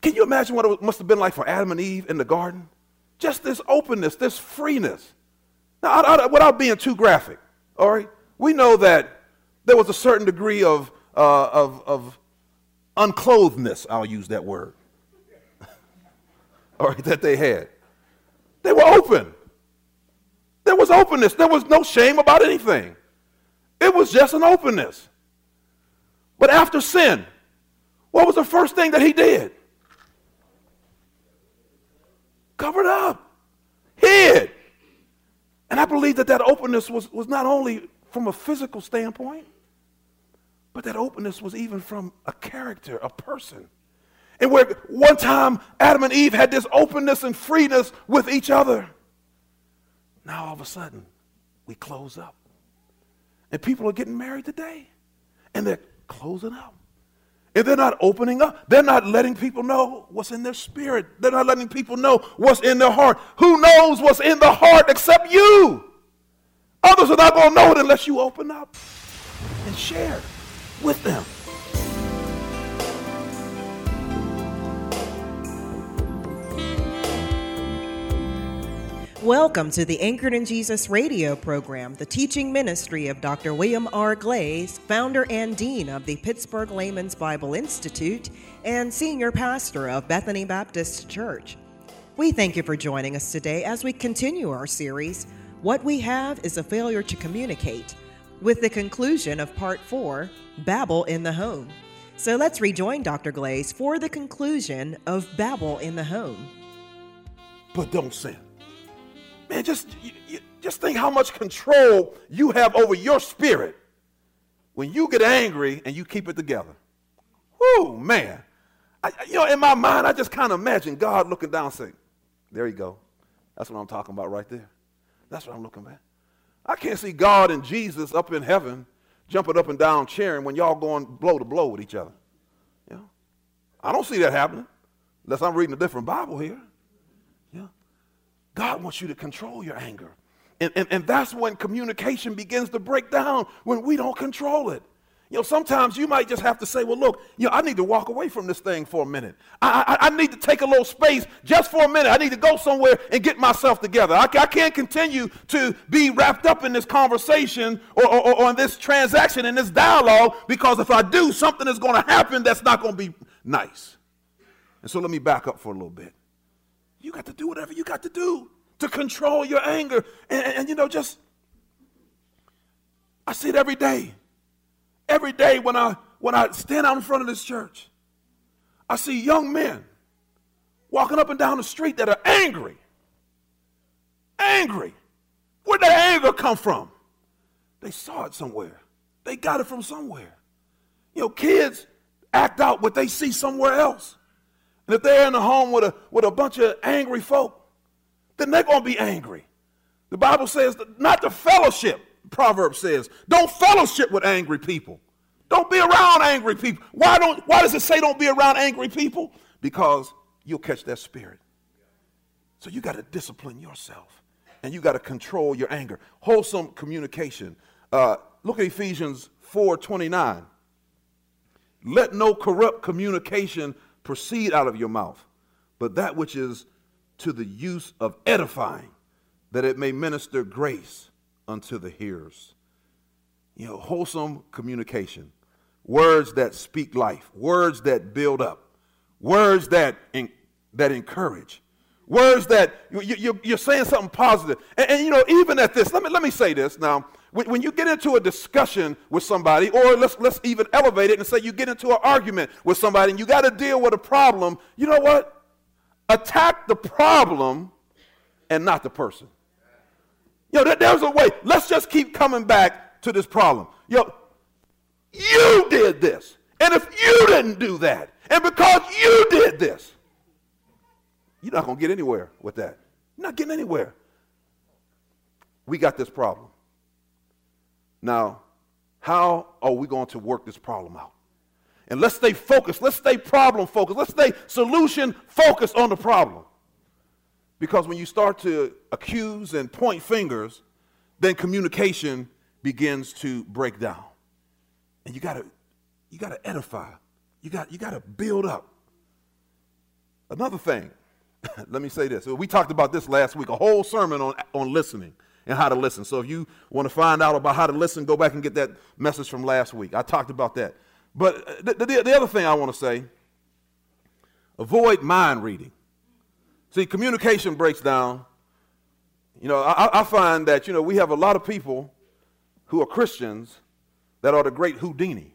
can you imagine what it must have been like for Adam and Eve in the garden? Just this openness, this freeness. Now, without being too graphic, all right, we know that there was a certain degree of unclothedness, I'll use that word, all right, that they had. They were open. There was openness. There was no shame about anything. It was just an openness. But after sin, what was the first thing that he did? Covered up, hid. And I believe that openness was not only from a physical standpoint, but that openness was even from a character, a person. And where one time Adam and Eve had this openness and freeness with each other, now all of a sudden we close up. And people are getting married today, and they're closing up. And they're not opening up. They're not letting people know what's in their spirit. They're not letting people know what's in their heart. Who knows what's in the heart except you? Others are not going to know it unless you open up and share with them. Welcome to the Anchored in Jesus radio program, the teaching ministry of Dr. William R. Glaze, founder and dean of the Pittsburgh Layman's Bible Institute and senior pastor of Bethany Baptist Church. We thank you for joining us today as we continue our series, What We Have is a Failure to Communicate, with the conclusion of Part 4, Babel in the Home. So let's rejoin Dr. Glaze for the conclusion of Babel in the Home. But don't sin. Man, just think how much control you have over your spirit when you get angry and you keep it together. Whoo, man. In my mind, I just kind of imagine God looking down and saying, there you go. That's what I'm talking about right there. That's what I'm looking at. I can't see God and Jesus up in heaven jumping up and down cheering when y'all going blow to blow with each other. You know? I don't see that happening unless I'm reading a different Bible here. God wants you to control your anger. And that's when communication begins to break down, when we don't control it. Sometimes you might just have to say, well, look, I need to walk away from this thing for a minute. I need to take a little space just for a minute. I need to go somewhere and get myself together. I can't continue to be wrapped up in this conversation or in this transaction, in this dialogue, because if I do, something is going to happen that's not going to be nice. And so let me back up for a little bit. You got to do whatever you got to do to control your anger. And I see it every day. Every day when I stand out in front of this church, I see young men walking up and down the street that are angry. Angry. Where'd that anger come from? They saw it somewhere. They got it from somewhere. Kids act out what they see somewhere else. And if they're in the home with a bunch of angry folk, then they're going to be angry. The Bible says not to fellowship. Proverbs says, don't fellowship with angry people. Don't be around angry people. Why does it say don't be around angry people? Because you'll catch that spirit. So you got to discipline yourself, and you got to control your anger. Wholesome communication. Look at Ephesians 4:29. Let no corrupt communication proceed out of your mouth, but that which is to the use of edifying, that it may minister grace unto the hearers. Wholesome communication. Words that speak life. Words that build up. Words that encourage. Words that you're saying something positive. And even at this, let me say this now. When you get into a discussion with somebody, or let's even elevate it and say you get into an argument with somebody and you got to deal with a problem, you know what? Attack the problem and not the person. There's a way. Let's just keep coming back to this problem. You did this. And if you didn't do that, and because you did this, you're not going to get anywhere with that. You're not getting anywhere. We got this problem. Now, how are we going to work this problem out? And let's stay focused. Let's stay problem focused. Let's stay solution focused on the problem. Because when you start to accuse and point fingers, then communication begins to break down. And you gotta edify. You gotta build up. Another thing, let me say this. We talked about this last week, a whole sermon on listening and how to listen. So if you want to find out about how to listen, go back and get that message from last week. I talked about that. But the other thing I want to say, avoid mind reading. See, communication breaks down. I find that, we have a lot of people who are Christians that are the great Houdini.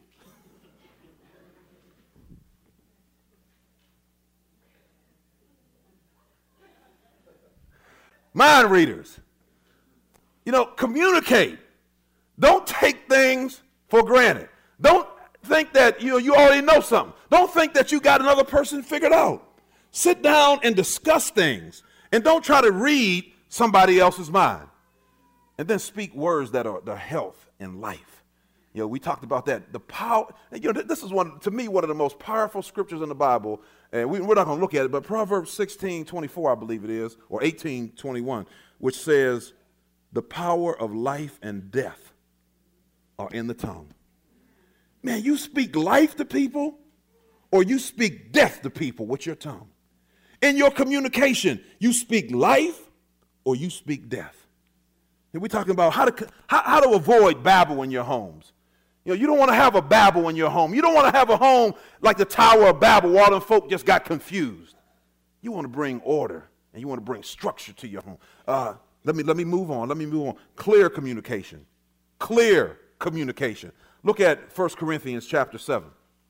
Mind readers. Communicate. Don't take things for granted. Don't think that you already know something. Don't think that you got another person figured out. Sit down and discuss things. And don't try to read somebody else's mind. And then speak words that are the health and life. We talked about that. The power, this is to me, one of the most powerful scriptures in the Bible. And we're not going to look at it, but Proverbs 16:24, I believe it is, or 18:21, which says, the power of life and death are in the tongue. Man, you speak life to people, or you speak death to people with your tongue. In your communication, you speak life, or you speak death. And we're talking about how to avoid Babel in your homes. You don't want to have a Babel in your home. You don't want to have a home like the Tower of Babel where all them folk just got confused. You want to bring order, and you want to bring structure to your home. Let me move on. Clear communication. Clear communication. Look at 1 Corinthians chapter 7.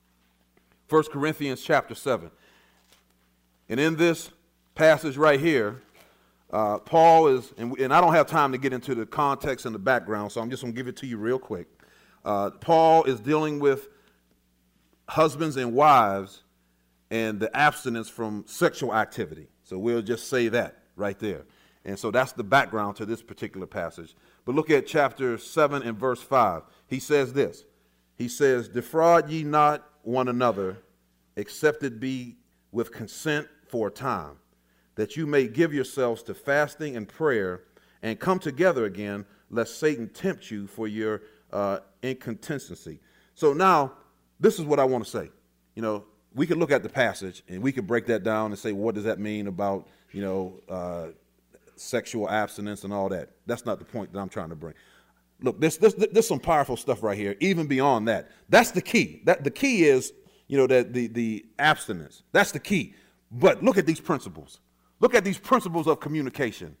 1 Corinthians chapter 7. And in this passage right here, Paul is, and I don't have time to get into the context and the background, so I'm just going to give it to you real quick. Paul is dealing with husbands and wives and the abstinence from sexual activity. So we'll just say that right there. And so that's the background to this particular passage. But look at chapter 7 and verse 5. He says this. He says, defraud ye not one another, except it be with consent for a time, that you may give yourselves to fasting and prayer and come together again, lest Satan tempt you for your incontinency. So now, this is what I want to say. We could look at the passage and we could break that down and say, well, what does that mean about, sexual abstinence and all that? That's not the point that I'm trying to bring. Look, there's some powerful stuff right here, even beyond that. That's the key. The key is, that the abstinence. That's the key. But look at these principles. Look at these principles of communication.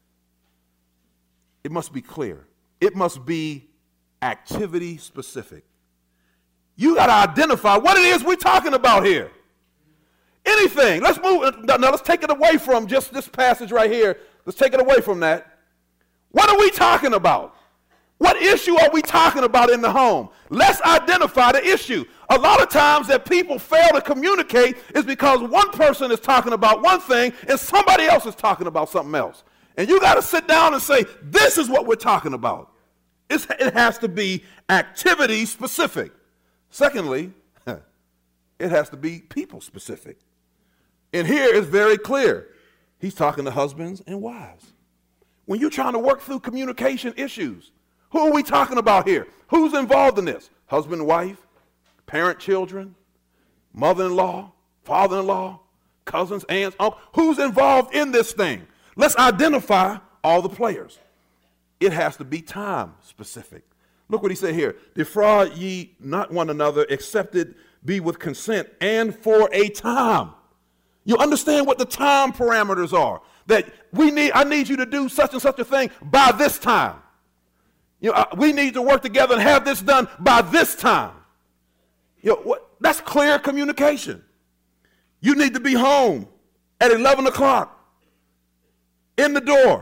It must be clear. It must be activity specific. You got to identify what it is we're talking about here. Anything. Let's move. Now let's take it away from just this passage right here. Let's take it away from that. What are we talking about? What issue are we talking about in the home? Let's identify the issue. A lot of times that people fail to communicate is because one person is talking about one thing and somebody else is talking about something else. And you got to sit down and say, this is what we're talking about. It has to be activity specific. Secondly, it has to be people specific. And here it's very clear. He's talking to husbands and wives. When you're trying to work through communication issues, who are we talking about here? Who's involved in this? Husband, wife, parent, children, mother-in-law, father-in-law, cousins, aunts, uncles. Who's involved in this thing? Let's identify all the players. It has to be time specific. Look what he said here. Defraud ye not one another, except it be with consent and for a time. You understand what the time parameters are. That I need you to do such and such a thing by this time. We need to work together and have this done by this time. That's clear communication. You need to be home at 11 o'clock. In the door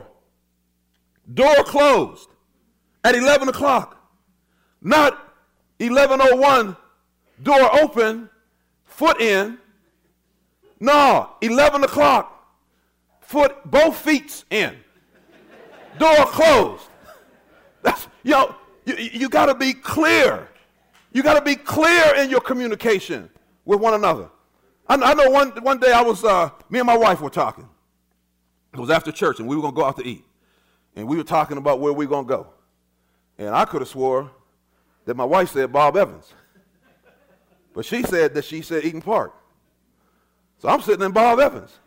closed at 11 o'clock. Not 11:01, door open, foot in. No, 11 o'clock, both feet in. Door closed. That's, you got to be clear. You got to be clear in your communication with one another. I know one day me and my wife were talking. It was after church, and we were going to go out to eat. And we were talking about where we were going to go. And I could have swore that my wife said Bob Evans. But she said Eaton Park. So I'm sitting in Bob Evans.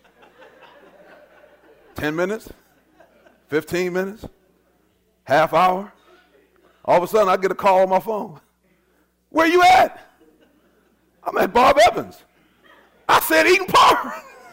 10 minutes, 15 minutes, half hour. All of a sudden, I get a call on my phone. Where you at? I'm at Bob Evans. I said Eden Park.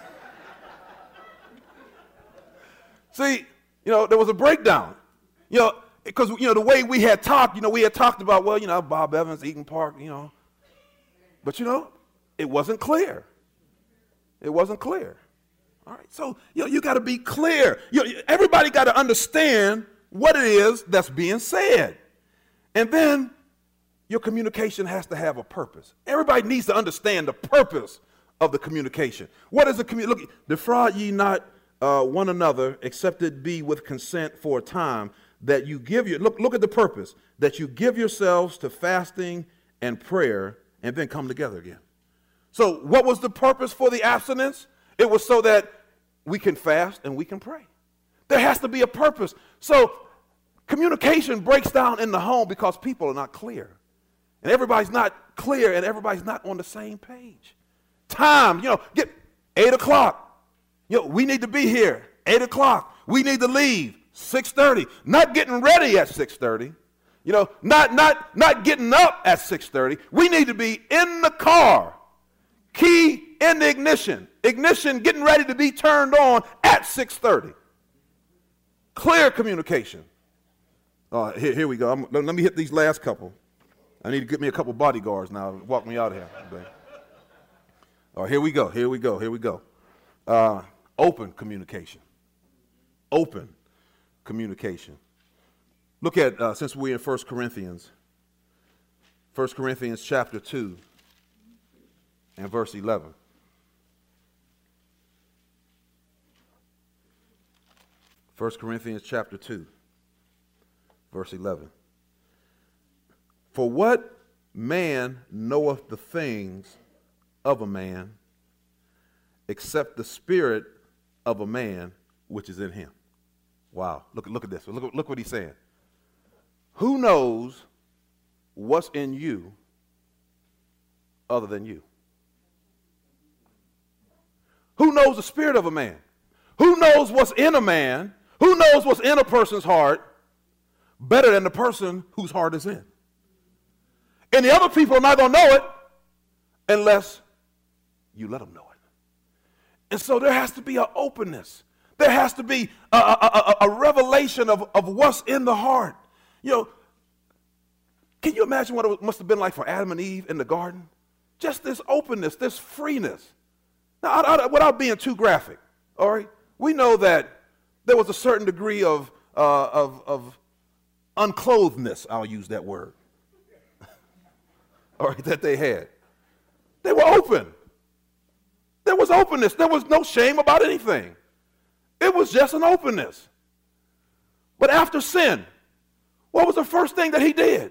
See, there was a breakdown. Because, the way we had talked, we had talked about, Bob Evans, Eden Park, But, it wasn't clear. It wasn't clear. All right, so, you got to be clear. Everybody got to understand what it is that's being said. And then your communication has to have a purpose. Everybody needs to understand the purpose of the communication. What is the communication? Look, defraud ye not one another, except it be with consent for a time, that you give your, look at the purpose, that you give yourselves to fasting and prayer, and then come together again. So what was the purpose for the abstinence? It was so that we can fast and we can pray. There has to be a purpose. So communication breaks down in the home because people are not clear. And everybody's not clear and everybody's not on the same page. Time, get 8 o'clock. We need to be here, 8 o'clock. We need to leave, 6:30. Not getting ready at 6:30. Not getting up at 6:30. We need to be in the car, key in the ignition getting ready to be turned on at 6:30. Clear communication. Here we go. Let me hit these last couple. I need to get me a couple bodyguards now to walk me out of here. Here we go. Open communication. Open communication. Look at, since we're in 1 Corinthians chapter 2 and verse 11. 1 Corinthians chapter 2, verse 11. For what man knoweth the things of a man, except the spirit of a man which is in him? Wow, look at this. Look what he's saying. Who knows what's in you other than you? Who knows the spirit of a man? Who knows what's in a man? Who knows what's in a person's heart better than the person whose heart is in? And the other people are not going to know it unless you let them know it. And so there has to be an openness. There has to be a revelation of what's in the heart. Can you imagine what it must have been like for Adam and Eve in the garden? Just this openness, this freeness. Now, without being too graphic, all right, we know that there was a certain degree of unclothedness, I'll use that word, all right, that they had. They were open. There was openness. There was no shame about anything. It was just an openness. But after sin, what was the first thing that he did?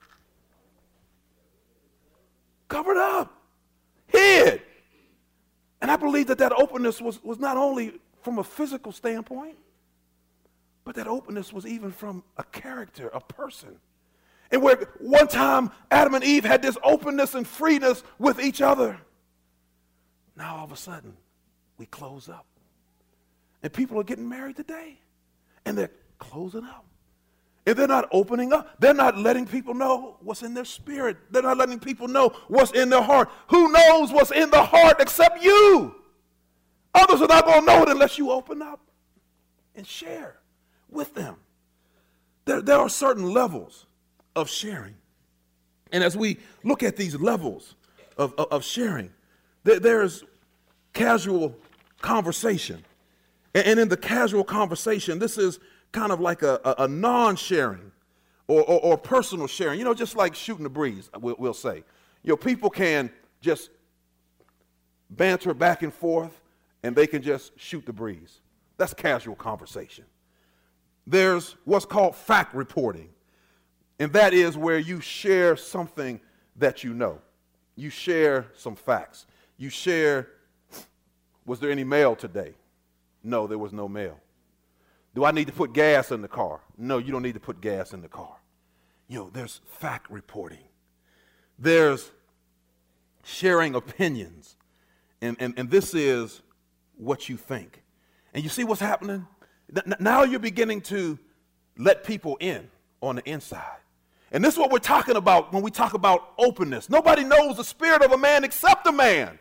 Covered up, hid. And I believe that openness was not only from a physical standpoint, but that openness was even from a character, a person. And where one time Adam and Eve had this openness and freeness with each other, now all of a sudden we close up. And people are getting married today, and they're closing up. And they're not opening up. They're not letting people know what's in their spirit. They're not letting people know what's in their heart. Who knows what's in the heart except you? Others are not going to know it unless you open up and share with them. There are certain levels of sharing. And as we look at these levels of sharing, there's casual conversation. And in the casual conversation, this is kind of like a non-sharing or personal sharing, just like shooting the breeze, we'll say. People can just banter back and forth, and they can just shoot the breeze. That's casual conversation. There's what's called fact reporting, and that is where you share something that you know. You share some facts. You share, was there any mail today? No, there was no mail. Do I need to put gas in the car? No, you don't need to put gas in the car. There's fact reporting. There's sharing opinions. And this is what you think. And you see what's happening? Now you're beginning to let people in on the inside. And this is what we're talking about when we talk about openness. Nobody knows the spirit of a man except a man.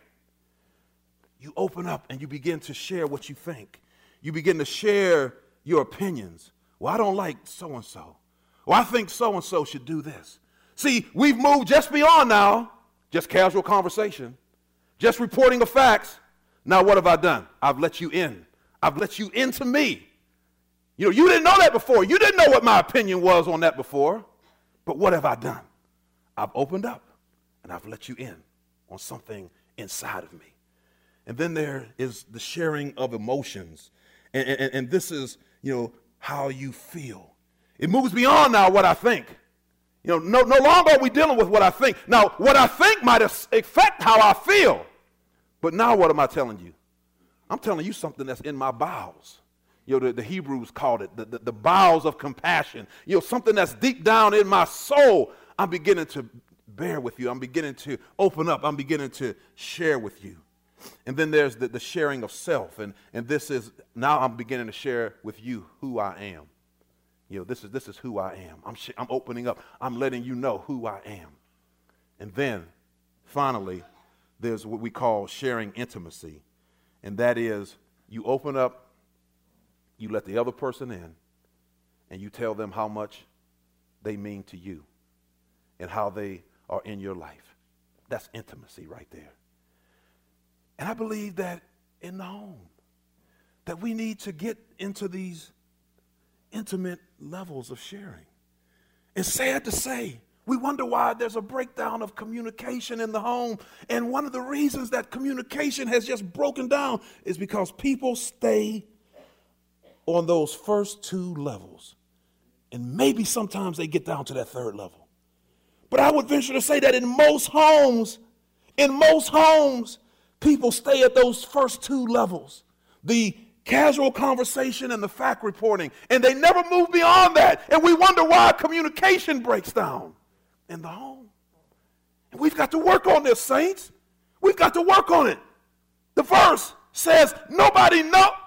You open up and you begin to share what you think. You begin to share your opinions. Well, I don't like so-and-so. Well, I think so-and-so should do this. See, we've moved just beyond now, just casual conversation, just reporting of facts. Now what have I done? I've let you in. I've let you into me. You didn't know that before. You didn't know what my opinion was on that before. But what have I done? I've opened up and I've let you in on something inside of me. And then there is the sharing of emotions. And this is, how you feel. It moves beyond now what I think. No longer are we dealing with what I think. Now, what I think might affect how I feel. But now what am I telling you? I'm telling you something that's in my bowels. The Hebrews called it the bowels of compassion. Something that's deep down in my soul. I'm beginning to bear with you. I'm beginning to open up. I'm beginning to share with you. And then there's the sharing of self. And this is, now I'm beginning to share with you who I am. This is who I am. I'm opening up. I'm letting you know who I am. And then, finally, there's what we call sharing intimacy. And that is, you open up, you let the other person in, and you tell them how much they mean to you and how they are in your life. That's intimacy right there. And I believe that in the home, that we need to get into these intimate levels of sharing. It's sad to say, we wonder why there's a breakdown of communication in the home. And one of the reasons that communication has just broken down is because people stay on those first two levels. And maybe sometimes they get down to that third level. But I would venture to say that in most homes, people stay at those first two levels. The casual conversation and the fact reporting. And they never move beyond that. And we wonder why communication breaks down in the home. And we've got to work on this, saints. We've got to work on it. The verse says, nobody knows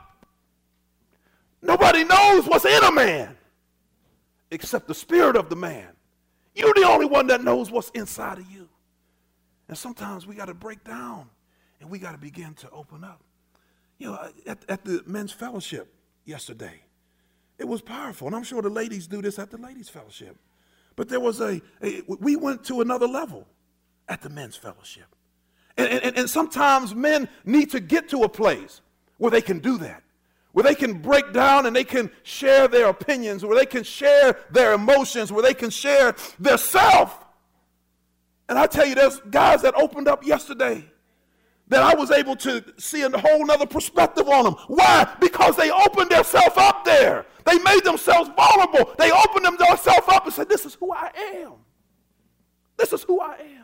what's in a man except the spirit of the man. You're the only one that knows what's inside of you. And sometimes we got to break down and we got to begin to open up. At the men's fellowship yesterday, it was powerful. And I'm sure the ladies do this at the ladies' fellowship. But there was we went to another level at the men's fellowship. And sometimes men need to get to a place where they can do that, where they can break down and they can share their opinions, where they can share their emotions, where they can share their self. And I tell you, there's guys that opened up yesterday that I was able to see a whole nother perspective on them. Why? Because they opened themselves up there. They made themselves vulnerable. They opened themselves up and said, this is who I am. This is who I am.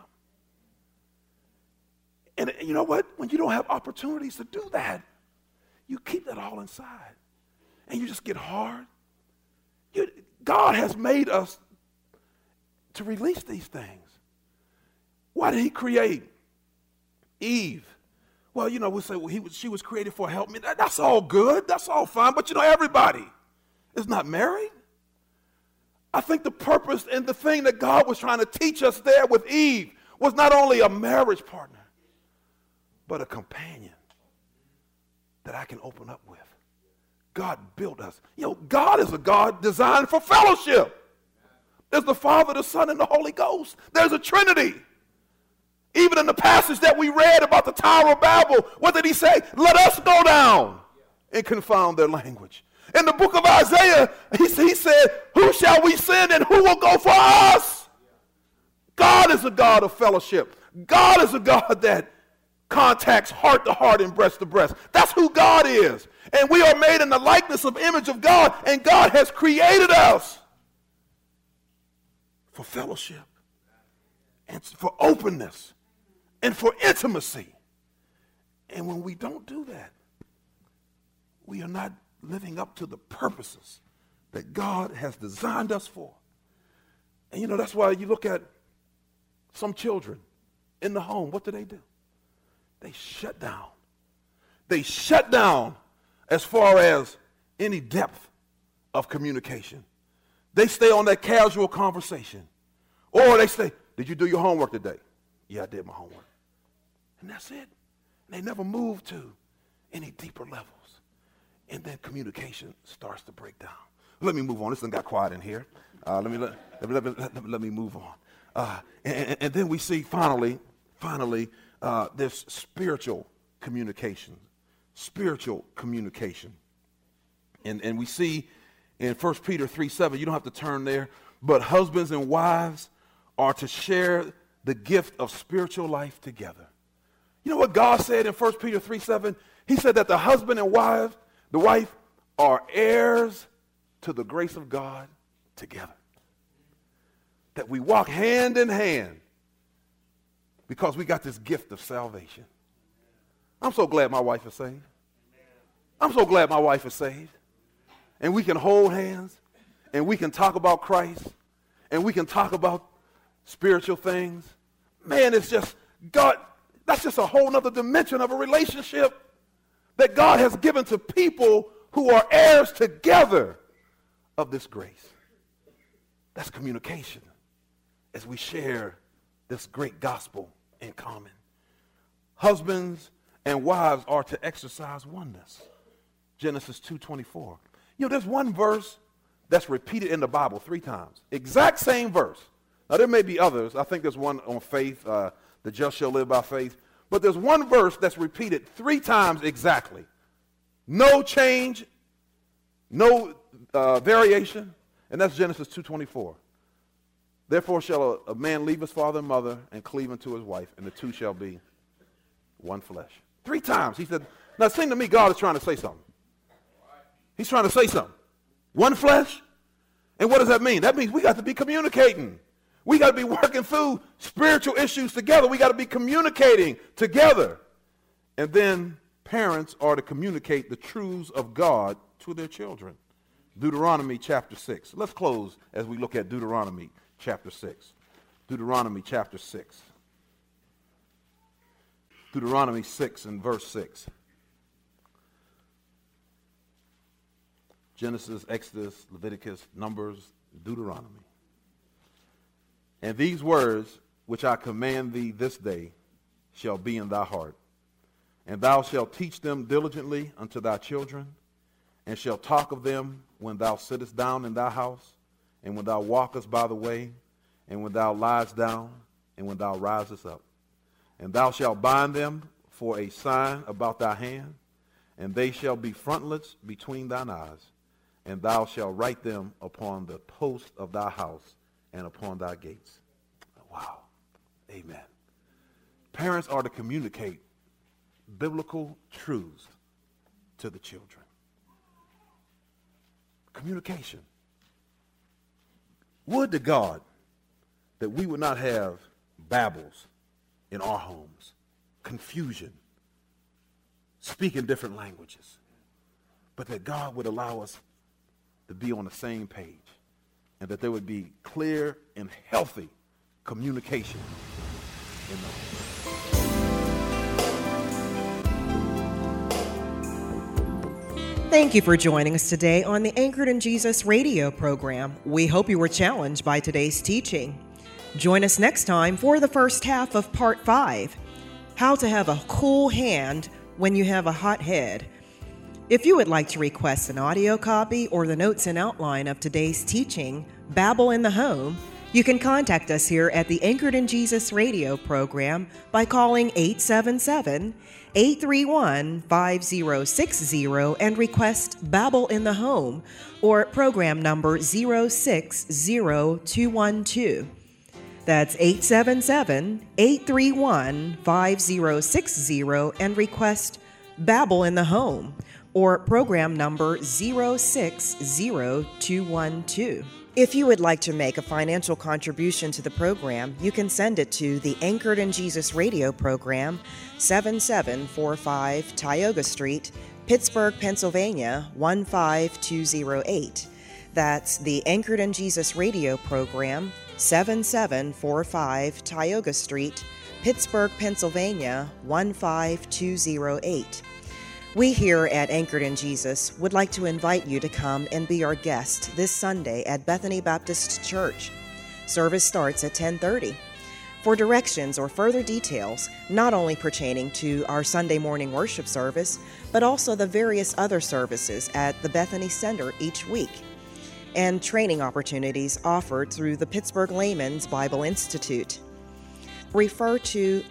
And you know what? When you don't have opportunities to do that, you keep that all inside. And you just get hard. God has made us to release these things. Why did he create Eve? Well, we say, she was created for help. That's all good. That's all fine. But everybody is not married. I think the purpose and the thing that God was trying to teach us there with Eve was not only a marriage partner, but a companion that I can open up with. God built us. God is a God designed for fellowship. There's the Father, the Son, and the Holy Ghost. There's a Trinity. Even in the passage that we read about the Tower of Babel, what did he say? Let us go down and confound their language. In the book of Isaiah, he said, who shall we send and who will go for us? God is a God of fellowship. God is a God that contacts heart to heart and breast to breast. That's who God is. And we are made in the likeness of image of God, and God has created us for fellowship and for openness and for intimacy. And when we don't do that, we are not living up to the purposes that God has designed us for. And that's why you look at some children in the home. What do? they shut down. They shut down as far as any depth of communication. They stay on that casual conversation. Or they say, did you do your homework today? Yeah, I did my homework. And that's it. They never move to any deeper levels. And then communication starts to break down. Let me move on. This thing got quiet in here. Let me move on. And then we see finally, this spiritual communication. Spiritual communication. And we see in 1 Peter 3:7, you don't have to turn there, but husbands and wives are to share the gift of spiritual life together. You know what God said in 1 Peter 3:7? He said that the husband and the wife are heirs to the grace of God together. That we walk hand in hand because we got this gift of salvation. I'm so glad my wife is saved. I'm so glad my wife is saved. And we can hold hands, and we can talk about Christ, and we can talk about spiritual things. Man, it's just God, that's just a whole nother dimension of a relationship that God has given to people who are heirs together of this grace. That's communication as we share this great gospel in common. Husbands and wives are to exercise oneness. Genesis 2:24. You know, there's one verse that's repeated in the Bible 3 times. Exact same verse. Now, there may be others. I think there's one on faith, the just shall live by faith. But there's one verse that's repeated 3 times exactly. No change, no variation, and that's Genesis 2:24. Therefore shall a man leave his father and mother and cleave unto his wife, and the two shall be one flesh. 3 times. He said, now it seems to me God is trying to say something. He's trying to say something. One flesh? And what does that mean? That means we got to be communicating. We got to be working through spiritual issues together. We got to be communicating together. And then parents are to communicate the truths of God to their children. Deuteronomy chapter 6. Let's close as we look at Deuteronomy chapter 6. Deuteronomy chapter 6. Deuteronomy 6 and verse 6. Genesis, Exodus, Leviticus, Numbers, Deuteronomy. And these words which I command thee this day shall be in thy heart. And thou shalt teach them diligently unto thy children, and shalt talk of them when thou sittest down in thy house, and when thou walkest by the way, and when thou liest down, and when thou risest up. And thou shalt bind them for a sign about thy hand, and they shall be frontlets between thine eyes. And thou shalt write them upon the post of thy house and upon thy gates. Wow. Amen. Parents are to communicate biblical truths to the children. Communication. Would to God that we would not have babbles in our homes, confusion, speaking different languages, but that God would allow us to be on the same page, and that there would be clear and healthy communication in the home. Thank you for joining us today on the Anchored in Jesus radio program. We hope you were challenged by today's teaching. Join us next time for the first half of Part 5, How to Have a Cool Hand When You Have a Hot Head. If you would like to request an audio copy or the notes and outline of today's teaching, Babel in the Home, you can contact us here at the Anchored in Jesus radio program by calling 877-831-5060 and request Babel in the Home or program number 060212. That's 877-831-5060 and request Babel in the Home or program number 060212. If you would like to make a financial contribution to the program, you can send it to the Anchored in Jesus radio program, 7745 Tioga Street, Pittsburgh, Pennsylvania, 15208. That's the Anchored in Jesus radio program, 7745 Tioga Street, Pittsburgh, Pennsylvania 15208. We here at Anchored in Jesus would like to invite you to come and be our guest this Sunday at Bethany Baptist Church. Service starts at 10:30. For directions or further details, not only pertaining to our Sunday morning worship service, but also the various other services at the Bethany Center each week, and training opportunities offered through the Pittsburgh Layman's Bible Institute, refer to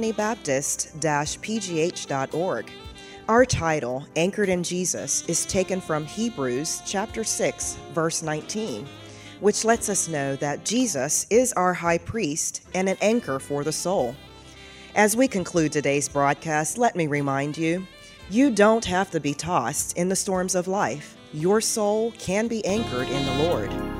bethanybaptist-pgh.org. Our title, Anchored in Jesus, is taken from Hebrews chapter 6, verse 19, which lets us know that Jesus is our high priest and an anchor for the soul. As we conclude today's broadcast, let me remind you, you don't have to be tossed in the storms of life. Your soul can be anchored in the Lord.